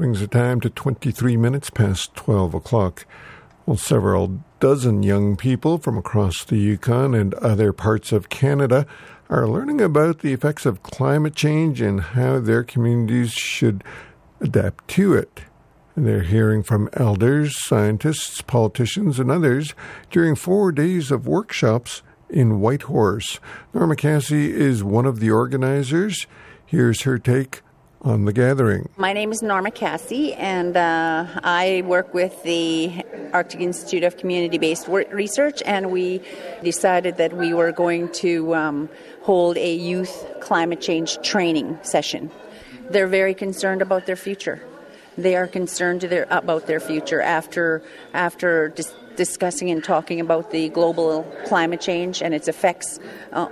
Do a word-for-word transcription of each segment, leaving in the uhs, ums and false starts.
brings the time to twenty-three minutes past twelve o'clock. Well, several dozen young people from across the Yukon and other parts of Canada are learning about the effects of climate change and how their communities should adapt to it. And they're hearing from elders, scientists, politicians, and others during four days of workshops in Whitehorse. Norma Cassie is one of the organizers. Here's her take on the gathering. My name is Norma Cassie, and uh, I work with the Arctic Institute of Community-Based Research, and we decided that we were going to um, hold a youth climate change training session. They're very concerned about their future. They are concerned their, about their future after after dis- discussing and talking about the global climate change and its effects uh,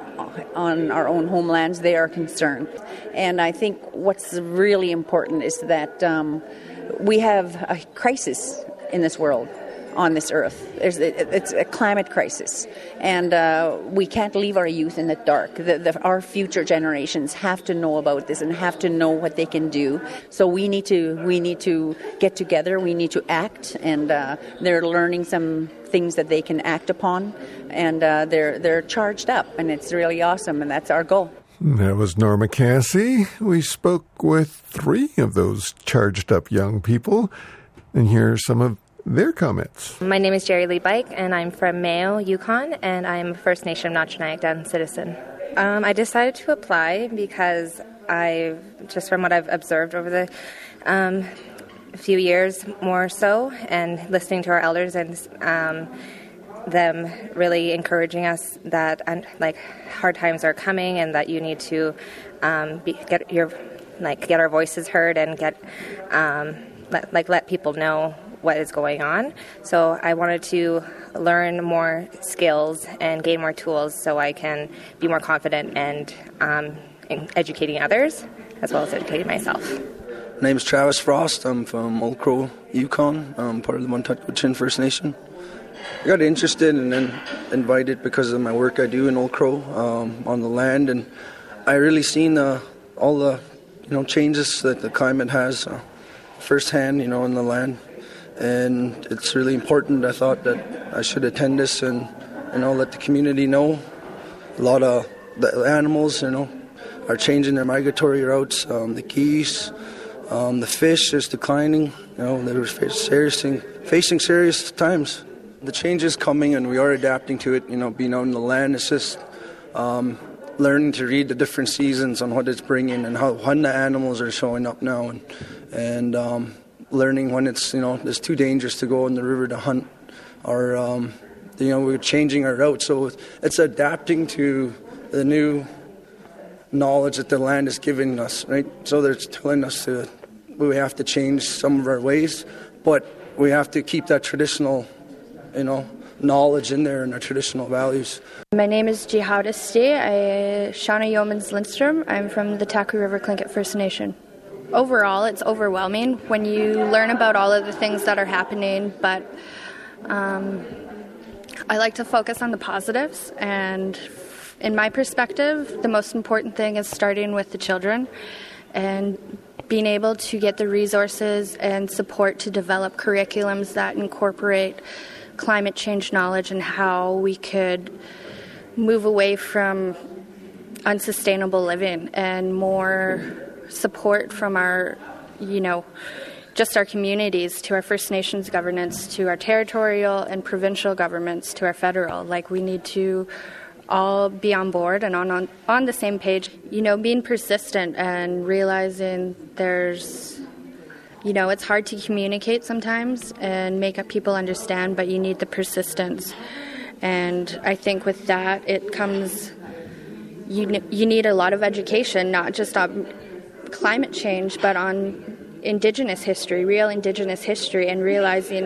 on our own homelands. They are concerned. And I think what's really important is that um, we have a crisis in this world, on this earth. There's, it's a climate crisis, and uh, we can't leave our youth in the dark. The, the, our future generations have to know about this and have to know what they can do. So we need to we need to get together. We need to act, and uh, they're learning some things that they can act upon, and uh, they're they're charged up, and it's really awesome, and that's our goal. That was Norma Cassie. We spoke with three of those charged up young people, and here are some of their comments. My name is Jerry Lee Bike, and I'm from Mayo, Yukon, and I'm a First Nation Notchanayak citizen. Um, I decided to apply because I, just from what I've observed over the um, few years more so, and listening to our elders and um, them really encouraging us that um, like hard times are coming, and that you need to um, be, get your like get our voices heard and get um, let, like let people know what is going on. So I wanted to learn more skills and gain more tools so I can be more confident and um, in educating others as well as educating myself. My name is Travis Frost. I'm from Old Crow, Yukon. I'm part of the Muntutquitchin First Nation. I got interested and then invited because of my work I do in Old Crow um, on the land, and I really seen uh, all the you know changes that the climate has uh, firsthand, you know, in the land. And it's really important. I thought that I should attend this and, you know, let the community know. A lot of the animals, you know, are changing their migratory routes. Um, the geese, um, the fish is declining. You know, they're facing, facing serious times. The change is coming, and we are adapting to it. You know, being out in the land, it's just um, learning to read the different seasons on what it's bringing and how when the animals are showing up now, and and. Um, learning when it's, you know, it's too dangerous to go in the river to hunt, or, um, you know, we're changing our route. So it's adapting to the new knowledge that the land is giving us, right? So they're telling us to, we have to change some of our ways, but we have to keep that traditional, you know, knowledge in there and our traditional values. My name is Jihad Ste. I Shauna Yeomans Lindstrom. I'm from the Taku River Tlingit First Nation. Overall, it's overwhelming when you learn about all of the things that are happening, but um, I like to focus on the positives, and in my perspective, the most important thing is starting with the children and being able to get the resources and support to develop curriculums that incorporate climate change knowledge and how we could move away from unsustainable living and more support from our, you know, just our communities, to our First Nations governance, to our territorial and provincial governments, to our federal. Like, we need to all be on board and on, on, on the same page. You know, being persistent and realizing there's, you know, it's hard to communicate sometimes and make people understand, but you need the persistence. And I think with that, it comes, you, you need a lot of education, not just on climate change, but on Indigenous history, real Indigenous history, and realizing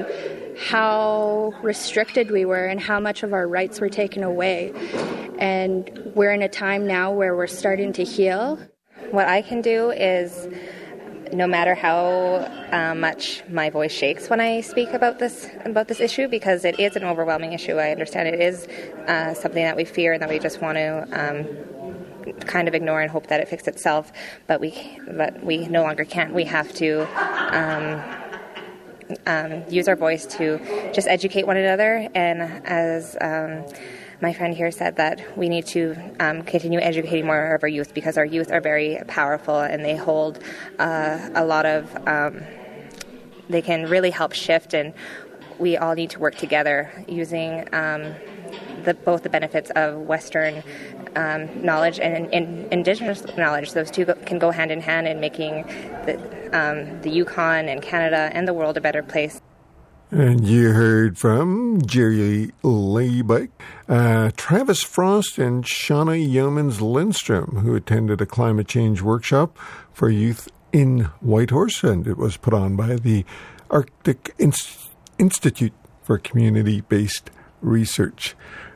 how restricted we were and how much of our rights were taken away. And we're in a time now where we're starting to heal. What I can do is, no matter how uh, much my voice shakes when I speak about this about this issue, because it is an overwhelming issue. I understand it is uh, something that we fear and that we just want to um, kind of ignore and hope that it fixes itself, but we but we no longer can. We have to um, um, use our voice to just educate one another, and as um, my friend here said, that we need to um, continue educating more of our youth, because our youth are very powerful and they hold uh, a lot of, um, they can really help shift, and we all need to work together using um, the, both the benefits of Western um, knowledge and, and Indigenous knowledge. Those two go, can go hand in hand in making the, um, the Yukon and Canada and the world a better place. And you heard from Jerry Laybeck, uh, Travis Frost, and Shauna Yeomans Lindstrom, who attended a climate change workshop for youth in Whitehorse, and it was put on by the Arctic Inst- Institute for Community-Based Research.